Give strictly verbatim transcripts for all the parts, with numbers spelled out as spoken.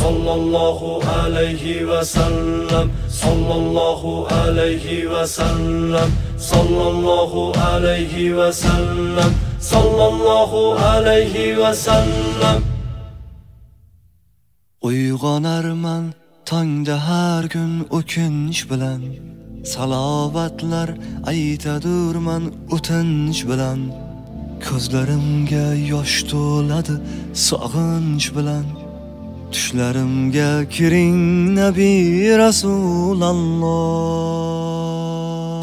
sallallahu aleyhi ve sellem, sallallahu aleyhi ve sellem, sallallahu aleyhi ve sellem, sallallahu aleyhi ve sellem. Uyg'onarman tongda har kun o'kinch bilan, salovatlar aytadurman o'tinch bilan. Ko'zlarimga yosh to'ladi sog'inch bilan, tushlarimga kiring Nabi Rasululloh.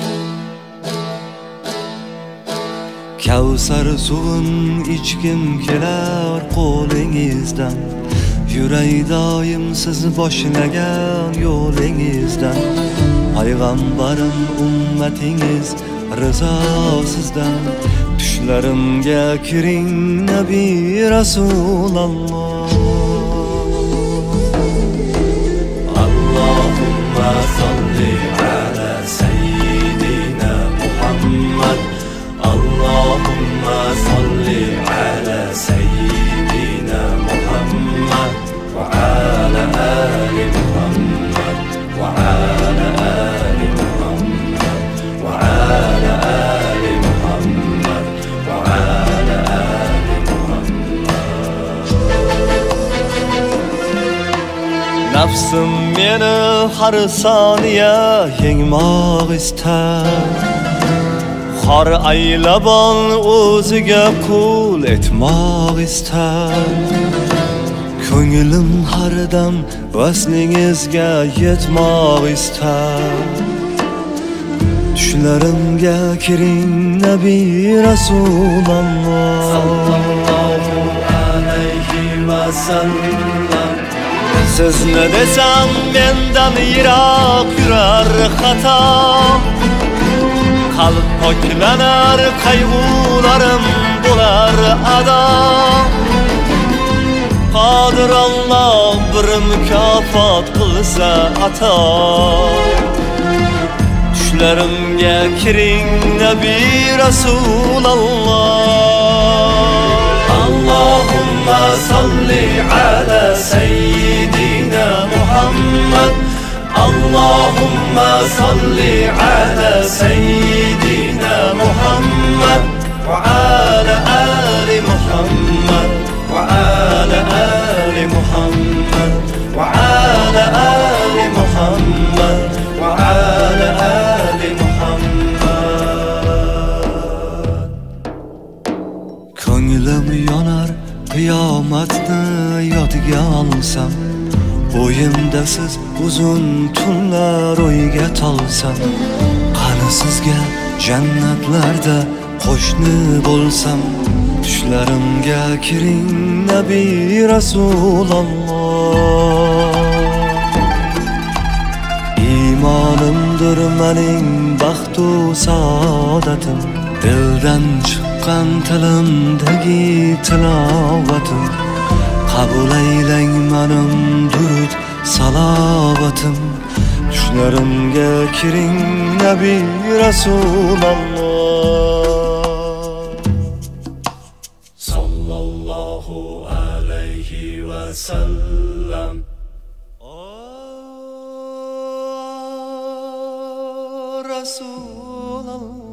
Kavsar suvin ichgim kelar qo'lingizdan, yuray doim siz boshlagan yo'lingizdan. Payg'ambarim ummatingiz rizo sizdan, tushlarimga kiring Nabi Rasululloh. Allahumma salli ala sayyidina Muhammad, Allahumma salli ala sayyidina Muhammad wa ala ali Muhammad wa ala ali Muhammad wa ala ali Muhammad wa ala ali Muhammad. Nafsim meni har soniya yengmoq istar, har aylabon o'ziga qul etmoq istar. Ko'nglim har dam vaslingizga yetmoq istar, tushlarimga kiring Nabi Rasululloh. Sallallahu aleyhi ve sellem. Siz ne desem mendan yiroq yurar xato, qalb poklanar qayg'ularim bo'lar ado. Qodir Alloh bir mukofot qilsa ato, tushlarimga kiring Nabi Rasululloh. Allahumma salli ala sayyidina Muhammad, Allahumma salli ala sayyidina Muhammad wa ala ali Muhammad wa ala ali Muhammad wa ala ali Muhammad wa ala ali Muhammad. Ko'nglim yonar qiyomatni yodga olsam, bo'yimda siz uzun tunlar o'yga tolsam. Qani sizga jannatlarda qo'shni bo'lsam, tushlarimga kiring Nabi Rasululloh. Iymonimdir mening baxtu saodatim, dildan chiqqan tilimdagi tilovatim. Qabul aylang menim durud salovatim, tushlarimga kiring Nabi Rasululloh. Sallallahu aleyhi ve sellem. O Rasululloh.